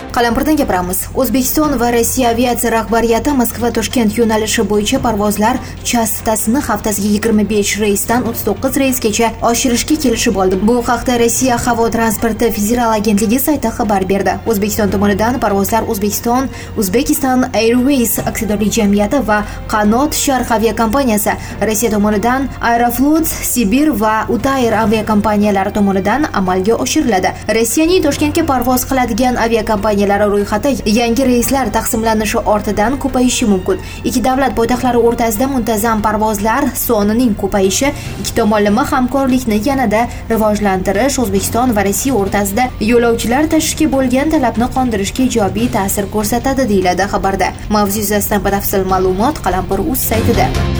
Qalampirdan gapiramiz. O'zbekiston va Rossiya aviatsiya rahbariyati Moskva-Toshkent yo'nalishi bo'yicha parvozlar chastotasini haftasiga 25 reysdan 39 reysgacha oshirishga kelishib oldi. Bu haqda Rossiya havo transporti federal agentligi sayti xabar berdi. O'zbekiston tomonidan parvozlar Uzbekistan Airways aksiyadorlik jamiyati va Qanot Sharq aviakompaniyasi, Rossiya tomonidan Aeroflot, Sibir va Utair aviakompaniyalari tomonidan amalga oshiriladi. Rossiyaning Toshkentga parvoz qiladigan aviakompaniyalari ro'yxati yangi reyslar taqsimlanishi ortidan ko'payishi mumkin. Ikki davlat poytaxtlari o'rtasida muntazam parvozlar sonining ko'payishi ikki tomonlama hamkorlikni yanada rivojlantirish, O'zbekiston va Rossiya o'rtasida yo'lovchilar tashishga bo'lgan talabni qondirishga ijobiy ta'sir ko'rsatadi, deyiladi xabarda. Mavzu yuzasidan batafsil ma'lumot Qalampir.uz saytida.